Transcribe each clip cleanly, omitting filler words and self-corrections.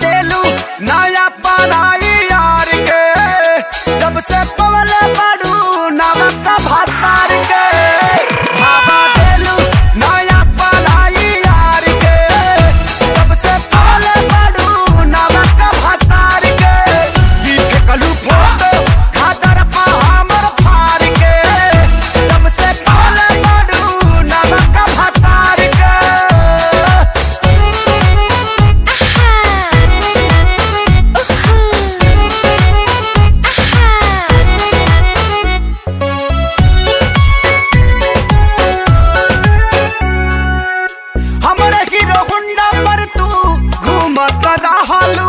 देलू नया पराई यार के, जब से पवले बड़ू नवक भातार के। भावा देलू नया पराई यार के, जब से पवले बड़ू नवक भातार के। दी फेकलू फोटो खादर पा हमर फार के, जब से पवले बड़ू नवक भातार के। हमरे हीरो हुंडा पर तू घूमत रहलू,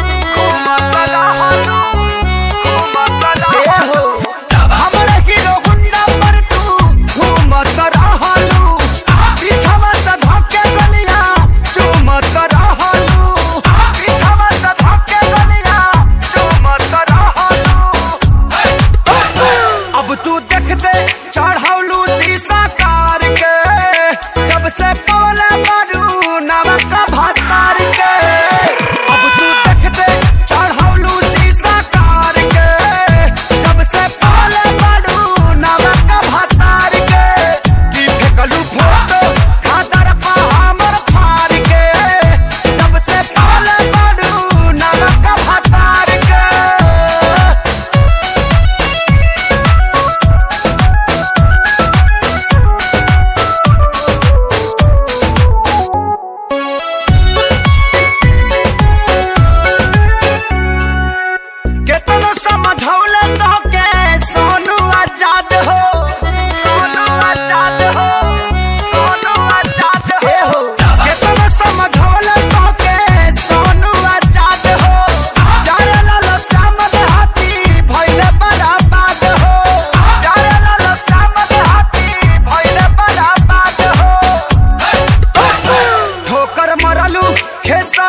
हमरे हीरो हुंडा पर तू घूमत रहलू। पीछवा से धक्के गलिया चूमत रहलू, पीछवा से धक्के गलिया चूमत रहलू। अब तू देखते चढ़ौलू शीशा कार के, जब से पवले बड़ू नवक भातार के। अब तू देखते चढ़ौलू शीशा कार के, जब से पवले बड़ू नवक भातार के। दी फेकलू फोटो खादर पा हमर फार के, जब से पवले बड़ू नवक भातार के। केतनो समझौले तो के सोनू आजाद हो, सोनू आजाद हो, सोनू आजाद हो। केतनो समझौले तो के सोनू आजाद हो। जारे लाल सामद हाथी भइले बड़ा बात हो, जारे लाल सामद हाथी भइले बड़ा बात हो। ठोकर मरलू खेसा